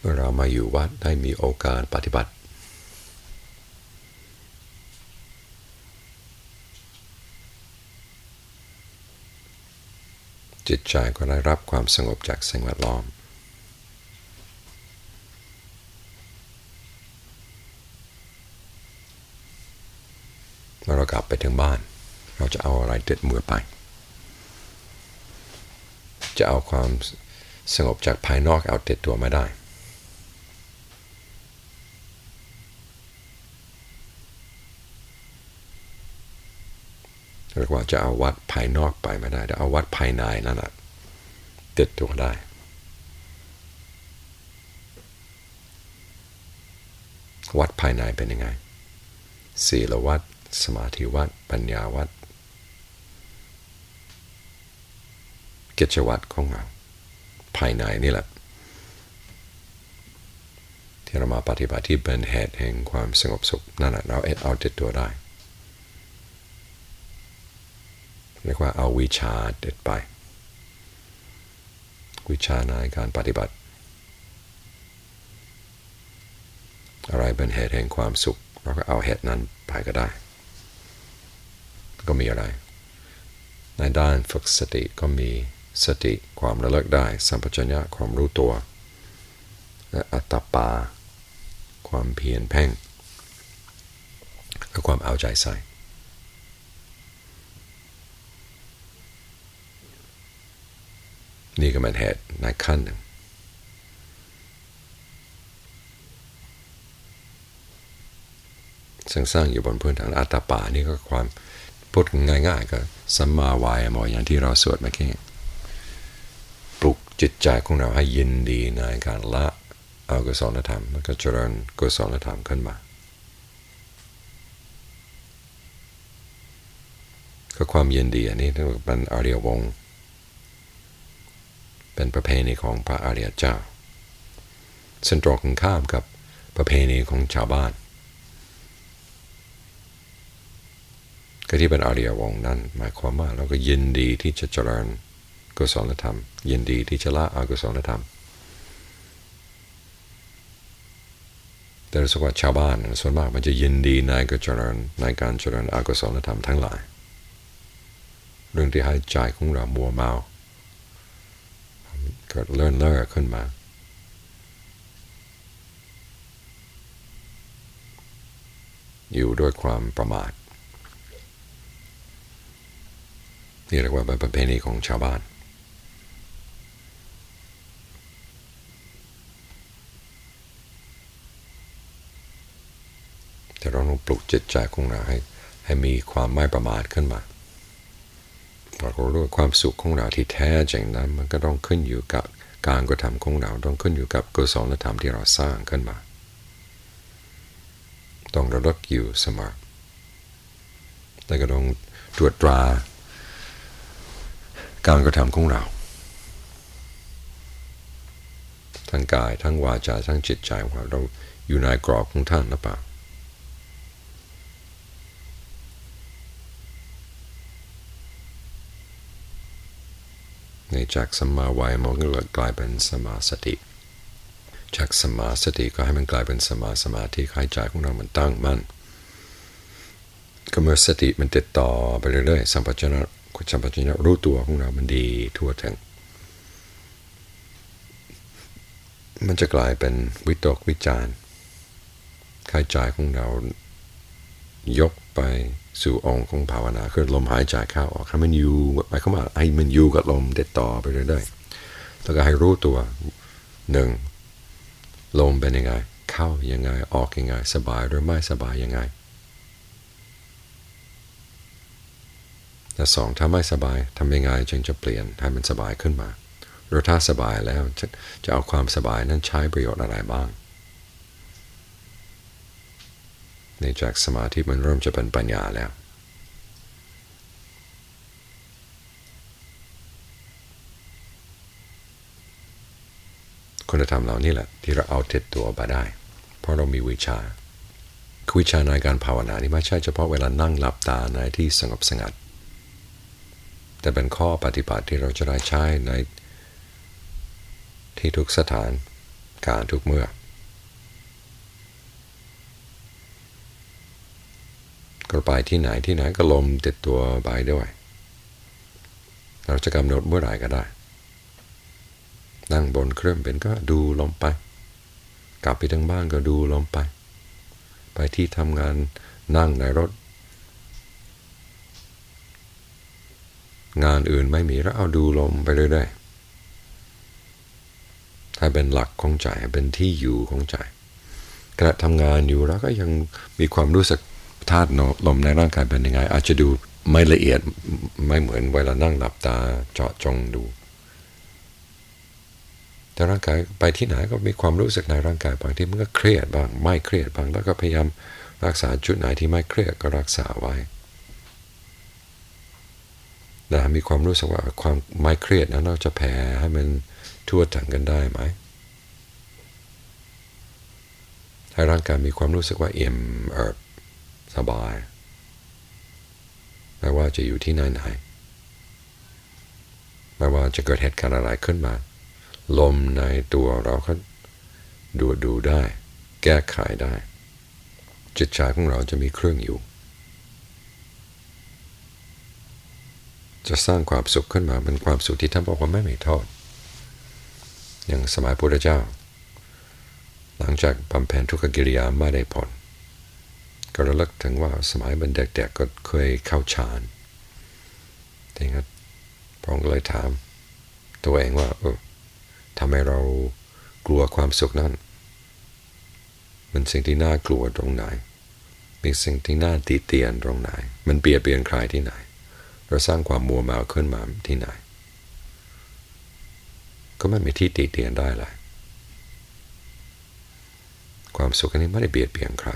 มื่อเรามาอยู่วัดได้มีโอกาสปฏิบัติจิตใจก็ได้รับความสงบจากสิ่งแวดล้อมเมื่อเรากลับไปถึงบ้านเราจะเอาอะไรติดมือไปจะเอาความสงบจากภายนอกเอาติดตัวไม่ได้เรียกว่าจะเอาวัดภายนอกไปไม่ได้แต่เอาวัดภายในนั่นแหละติดตัวได้วัดภายในเป็นยังไงศีลวัดสมาธิวัดปัญญาวัดกิจวัตรของเราภายในนี่แหละที่เรามาปฏิบัติที่เป็นเหตุแห่งความสงบสุขนั่นแหละเราเอาติดตัวได้เรียกว่าเอาวิชาเด็ดไปวิชาในการปฏิบัติอะไรเป็นเหตุแห่งความสุขเราก็เอาเหตุนั้นไปก็ได้ก็มีอะไรในด้านฝึกสติก็มีสติความระลึกได้สัมปชัญญะความรู้ตัวและอัตตปาความเพียรเพ่งและความเอาใจใส่นี่ก็เป็นเหตุในขั้นหนึ่งซึ่งสร้างอยู่บนพื้นฐานอัตตปานี่ก็ความพูดง่ายๆก็สัมมาวายามอย่างที่เราสวดเมื่อกี้ปลุกจิตใจของเราให้ยินดีในการละอกุศลธรรมแล้วก็เจริญกุศลธรรมขึ้นมาก็ความยินดีอันนี้เป็นอริยวงศ์เป็นประเพณีของพระอริยเจ้าซึ่งตรงกันข้ามกับประเพณีของชาวบ้านก็ที่เป็นอริยวงศ์นั้นหมายความว่าเราก็ยินดีที่จะเจริญกุศลธรรมยินดีที่จะละอกุศลธรรมแต่รู้สึกว่าชาวบ้านส่วนมากมันจะยินดีในการเจริญอกุศลธรรมทั้งหลายเรื่องที่ให้ใจของเรามัวเมาเกิดเลื่อนเล่อขึ้นมาอยู่ด้วยความประมาทนี่เรียกว่าเป็นประเพณีของชาวบ้านแต่เราต้องปลุกจิตใจของเราให้มีความไม่ประมาทขึ้นมาเรารู้ว่าความสุขของเราที่แท้จริงนั้นมันก็ต้องขึ้นอยู่กับการกระทำของเราต้องขึ้นอยู่กับกุศลธรรมที่เราสร้างขึ้นมาต้องระลึกอยู่เสมอและก็ต้องตรวจตราการกระทำของเราทั้งกายทั้งวาจาทั้งจิตใจของเราอยู่ในกรอบของท่านหรือเปล่าในจากสัมมาวายามะก็กลายเป็นสัมมาสติจากสัมมาสติก็ให้มันกลายเป็นสัมมาสมาธิให้ใจของเรามันตั้งมั่นก็เมื่อสติมันติดต่อไปเรื่อยๆสัมปชัญญะรู้ตัวของเรามันดีทั่วถึงมันจะกลายเป็นวิตกวิจารให้ใจของเรายกไปสู่องค์ของภาวนาคือลมหายใจเข้าออกให้มันอยู่หมายความว่าให้มันอยู่กับลมติดต่อไปเรื่อยๆแล้วก็ให้รู้ตัวหนึ่งลมเป็นยังไงเข้ายังไงออกยังไงสบายหรือไม่สบายยังไงและสองถ้าไม่สบายทำยังไงจึงจะเปลี่ยนให้มันสบายขึ้นมาหรือถ้าสบายแล้วจะเอาความสบายนั้นใช้ประโยชน์อะไรบ้างในจากสมาธิมันเริ่มจะเป็นปัญญาแล้วคุณธรรมเหล่านี้แหละที่เราเอาติดตัวไปได้เพราะเรามีวิชาวิชาในการภาวนานี่ไม่ใช่เฉพาะเวลานั่งหลับตาในที่สงบสงัดแต่เป็นข้อปฏิบัติที่เราจะได้ใช้ในที่ทุกสถานการทุกเมื่อก็ไปที่ไหนก็ลมติดตัวไปด้วยเราจะกำหนดเมื่อไหร่ก็ได้นั่งบนเครื่องบินก็ดูลมไปกลับไปถึงบ้านก็ดูลมไปที่ทำงานนั่งในรถงานอื่นไม่มีแล้วเอาดูลมไปเรื่อยๆถ้าเป็นหลักของใจเป็นที่อยู่ของใจขณะทำงานอยู่แล้วก็ยังมีความรู้สึกธาตุลมในร่างกายเป็นยังไงอาจจะดูไม่ละเอียดไม่เหมือนเวลานั่งหลับตาเจาะจงดูแต่ร่างกายไปที่ไหนก็มีความรู้สึกในร่างกายบางที่มันก็เครียดบ้างไม่เครียดบ้างแล้วก็พยายามรักษาจุดไหนที่ไม่เครียดก็รักษาไว้แต่มีความรู้สึกว่าความไม่เครียดนั้นเราจะแผ่ให้มันทั่วถึงกันได้ไหมให้ร่างกายมีความรู้สึกว่าเอี่ยมเอิบสบายไม่ว่าจะอยู่ที่ไหนไม่ว่าจะเกิดเหตุการณ์อะไรขึ้นมาลมในตัวเราก็ดูได้แก้ไขได้จิตใจของเราจะมีเครื่องอยู่จะสร้างความสุขขึ้นมาเป็นความสุขที่ท่านบอกว่าไม่มีโทษอย่างสมัยพุทธเจ้าหลังจากบำเพ็ญทุกขกิริยาไม่ได้ผลก็ระลึกถึงว่าสมัยเป็นเด็กๆก็เคยเข้าฌานแต่งั้นพระองค์ก็เลยถามตัวเองว่าทำไมเรากลัวความสุขนั้นมันสิ่งที่น่ากลัวตรงไหนเป็นสิ่งที่น่าติเตียนตรงไหนมันเบียดเบียนใครที่ไหนเราสร้างความมัวเมาขึ้นมาที่ไหนก็ไม่มีที่ติเตียนได้เลยความสุขอันนี้ไม่ได้เบียดเบียนใคร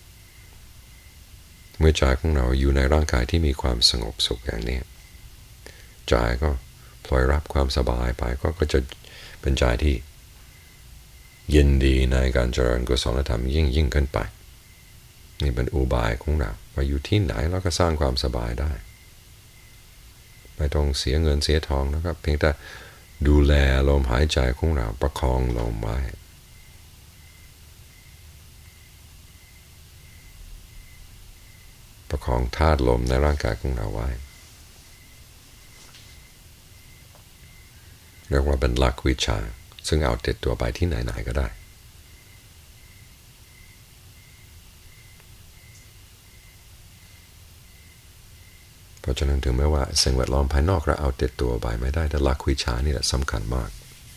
เมื่อใจของเราอยู่ในร่างกายที่มีความสงบสุขอย่างนี้ใจก็ปล่อยรับความสบายไปก็จะเป็นใจที่ยินดีในการเจริญกุศลธรรมยิ่งขึ้นไปนี่เป็นอุบายของเราว่าอยู่ที่ไหนเราก็สร้างความสบายได้ไม่ต้องเสียเงินเสียทองนะครับเพียงแต่ดูแลลมหายใจของเราประคองลมไว้ประคองธาตุลมในร่างกายของเราไว้เรียกว่าเป็นหลักวิชาซึ่งเอาติดตัวไปที่ไหนๆก็ได้เพราะฉะนั้นถึงแม้ว่าสิ่งแวดล้อมภายนอกเราเอาติดตัวไปไม่ได้แต่หลักวิชานี่แหละสำคัญมาก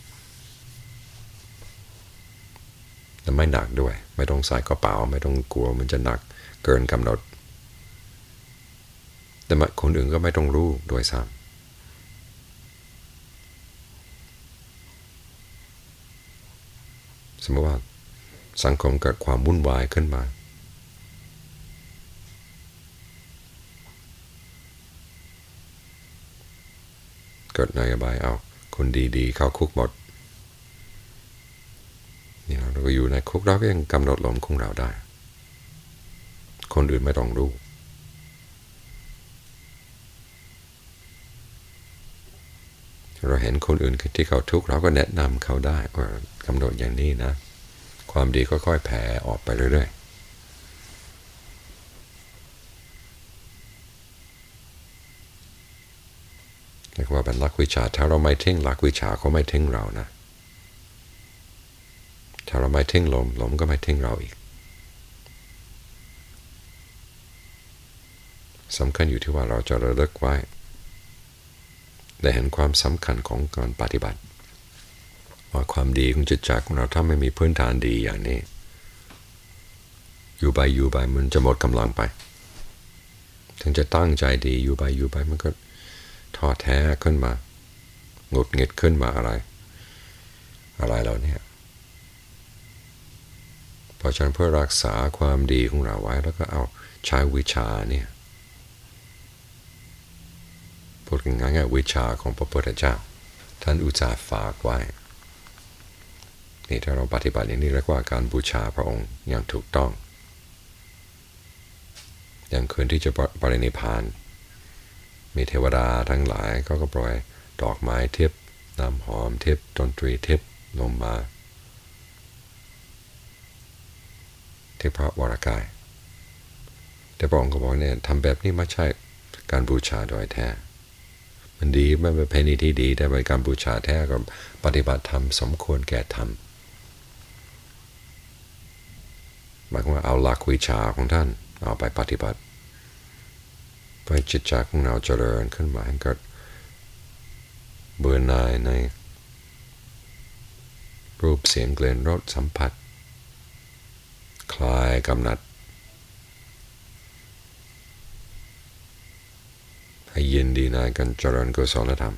แต่ไม่หนักด้วยไม่ต้องใส่กระเป๋าไม่ต้องกลัวมันจะหนักเกินกำหนดแต่คนอื่นก็ไม่ต้องรู้โดยซ้ำสมมติว่าสังคมเกิดความวุ่นวายขึ้นมาเกิดนโยบายเอาคนดีๆเข้าคุกหมดนี่เราก็อยู่ในคุกเราก็ยังกำหนดลมของเราได้คนอื่นไม่ต้องรู้เราเห็นคนอื่นที่เขาทุกข์เราก็แนะนำเขาได้ว่ากำหนดอย่างนี้นะความดีค่อยๆแผ่ออกไปเรื่อยๆเรียกว่าเป็นหลักวิชาถ้าเราไม่ทิ้งหลักวิชาเขาไม่ทิ้งเรานะถ้าเราไม่ทิ้งลมก็ไม่ทิ้งเราอีกสำคัญอยู่ที่ว่าเราจะระลึกไว้ได้เห็นความสำคัญของการปฏิบัติว่าความดีของจิตใจของเราถ้าไม่มีพื้นฐานดีอย่างนี้อยู่ไปมันจะหมดกำลังไปถึงจะตั้งใจดีอยู่ไปมันก็ท้อแท้ขึ้นมาหงุดหงิดขึ้นมาอะไรเราเนี่ยเพราะฉะนั้นเพื่อรักษาความดีของเราไว้แล้วก็เอาใช้วิชาเนี่ยพูดง่ายๆวิชาของพระพุทธเจ้าท่านอุตส่าห์ฝากไว้นี่ถ้าเราปฏิบัติอย่างนี้เรียกว่าการบูชาพระองค์อย่างถูกต้องอย่างคืนที่จะปรินิพพานมีเทวดาทั้งหลายก็ปล่อยดอกไม้ทิพย์น้ำหอมทิพย์ดนตรีทิพย์ลงมาที่พระวรากายแต่พระองค์ก็บอกเนี่ยทำแบบนี้ไม่ใช่การบูชาโดยแท้มันดีมันเป็นประเพณีที่ดีแต่เป็นการบูชาแท้ก็ปฏิบัติธรรมสมควรแก่ธรรมหมายความว่าเอาหลักวิชาของท่านเอาไปปฏิบัติเพื่อจิตใจของเราเจริญขึ้นมาให้เกิดเบื่อหน่ายในรูปเสียงกลิ่นรสสัมผัสคลายกำหนัดให้ยินดีในการเจริญกุศลธรรม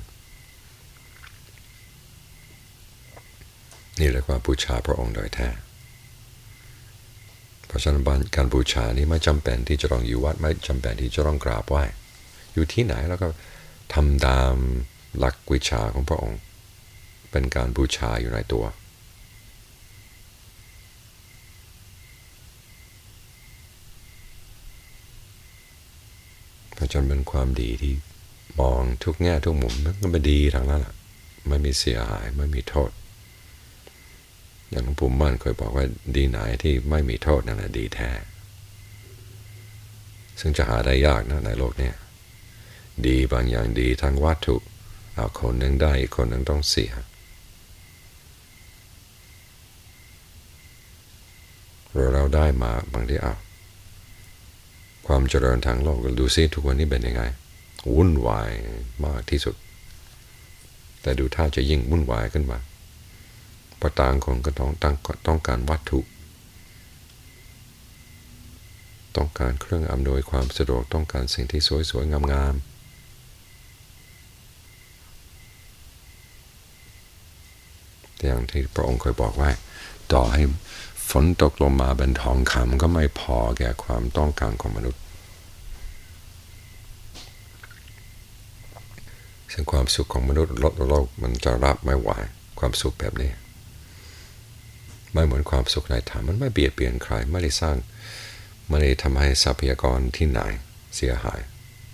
นี่เรียกว่าบูชาพระองค์โดยแท้เพราะฉะนั้นการบูชานี้ไม่จำเป็นที่จะต้องอยู่วัดไม่จำเป็นที่จะต้องกราบไหว้อยู่ที่ไหนแล้วก็ทำตามหลักวิชาของพระองค์เป็นการบูชาอยู่ในตัวเพราะฉะนั้นเป็นความดีที่มองทุกแง่ทุกมุมมันก็เป็นดีทั้งนั้นแหละไม่มีเสียหายไม่มีโทษอย่างหลวงปู่มั่นเคยบอกว่าดีไหนที่ไม่มีโทษนั่นแหละดีแท้ซึ่งจะหาได้ยากนะในโลกนี้ดีบางอย่างดีทางวัตถุเอาคนหนึ่งได้อีกคนหนึ่งต้องเสียเราได้มาบางทีความเจริญทางโลกดูซิทุกวันนี้เป็นยังไงวุ่นวายมากที่สุดแต่ดูท่าจะยิ่งวุ่นวายขึ้นมาเพราะต่างคนก็ต้องการวัตถุต้องการเครื่องอำนวยความสะดวกต้องการสิ่งที่สวยๆงามๆแต่อย่างที่พระองค์เคยบอกว่าต่อให้ฝนตกลงมาเป็นทองคำก็ไม่พอแก่ความต้องการของมนุษย์ซึ่งความสุขของมนุษย์โลกมันจะรับไม่ไหวความสุขแบบนี้ไม่เหมือนความสุขในธรรมมันไม่เบียดเบียนใครไม่ได้สร้างไม่ได้ทำให้ทรัพยากรที่ไหนเสียหาย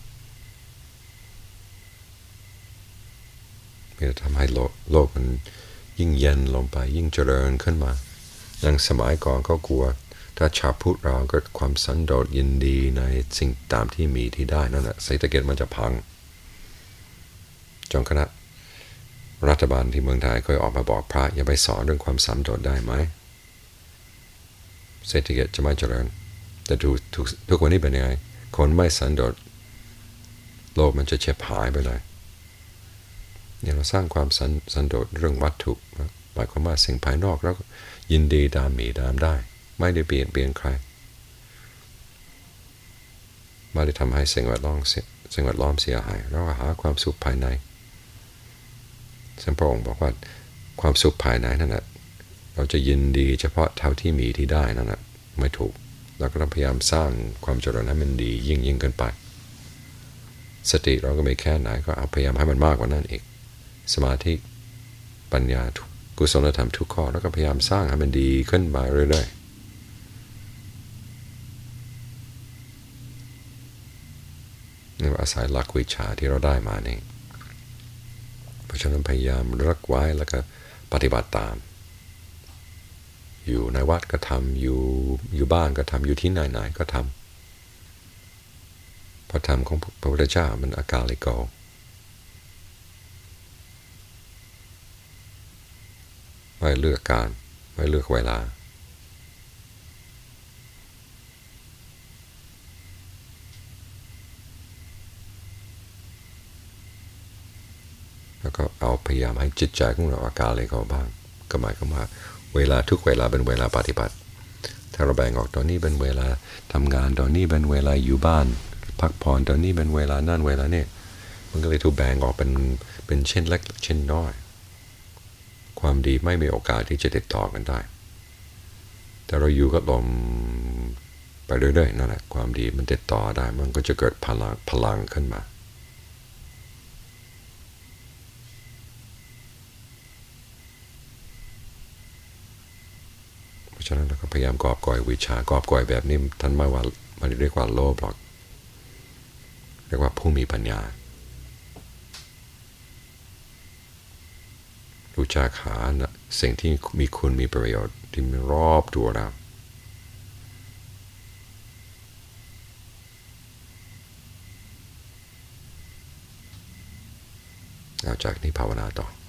ไม่ได้ทำให้โลกมันยิ่งเย็นลงไปยิ่งเจริญขึ้นมาอย่างสมัยก่อนก็กลัวถ้าชาวพุทธเราเกิดความสันโดษยินดีในสิ่งตามที่มีที่ได้นั่นแหละเศรษฐกิจมันจะพังจนขณะรัฐบาลที่เมืองไทยเคยออกมาบอกพระอย่าไปสอนเรื่องความสันโดษได้ไหมเศรษฐกิจจะไม่เจริญแต่ทุกวันนี้เป็นยังไงคนไม่สันโดษโลกมันจะเฉบหายไปเลยเนี่ยเราสร้างความสันโดษเรื่องวัตถุหมายความว่าสิ่งภายนอกแล้วยินดีตามมีตามได้ไม่ได้เปลี่ยนใครไม่ได้ทำให้สิ่งแวดล้อมเสียหายเราหาความสุขภายในซึ่งพระองค์บอกว่าความสุขภายในนั่นแหละเราจะยินดีเฉพาะเท่าที่มีที่ได้นั่นแหละไม่ถูกเราก็ต้องพยายามสร้างความเจริญให้มันดียิ่งขึ้นไปสติเราก็ไม่แค่ไหนก็พยายามให้มันมากกว่านั้นอีกสมาธิปัญญากุศลธรรมทุกข้อแล้วก็พยายามสร้างให้มันดีขึ้นมาเรื่อยๆนี่อาศัยหลักวิชาที่เราได้มานี่เพราะฉะนั้นพยายามรักไว้แล้วก็ปฏิบัติตามอยู่ในวัดก็ทำอยู่บ้านก็ทำอยู่ที่ไหนก็ทำพระธรรมของพระพุทธเจ้ามันอากาลิโกไม่เลือกการไม่เลือกเวลาแล้วก็เอาพยายามให้จิตใจของเราอากาลิโกบ้างก็หมายความว่าเวลาทุกเวลาเป็นเวลาปฏิบัติถ้าเราแบ่งออกตอนนี้เป็นเวลาทำงานตอนนี้เป็นเวลาอยู่บ้านพักผ่อนตอนนี้เป็นเวลานั่นเวลานี่มันก็เลยถูกแบ่งออกเป็นเช่นเล็กเช่นน้อยความดีไม่มีโอกาสที่จะติดต่อกันได้แต่เราอยู่กับลมไปเรื่อยๆนั่นแหละความดีมันติดต่อได้มันก็จะเกิดพลังขึ้นมาเพราะฉะนั้นเราก็พยายามกอบก่อยวิชากอบก่อยแบบนี้ท่านไม่ว่ามันเรียกว่าโลภหรอกเรียกว่าผู้มีปัญญารู้จักหาสิ่งที่มีคุณมีประโยชน์ที่มีรอบตัวเราเอาจากนี้ภาวนาต่อ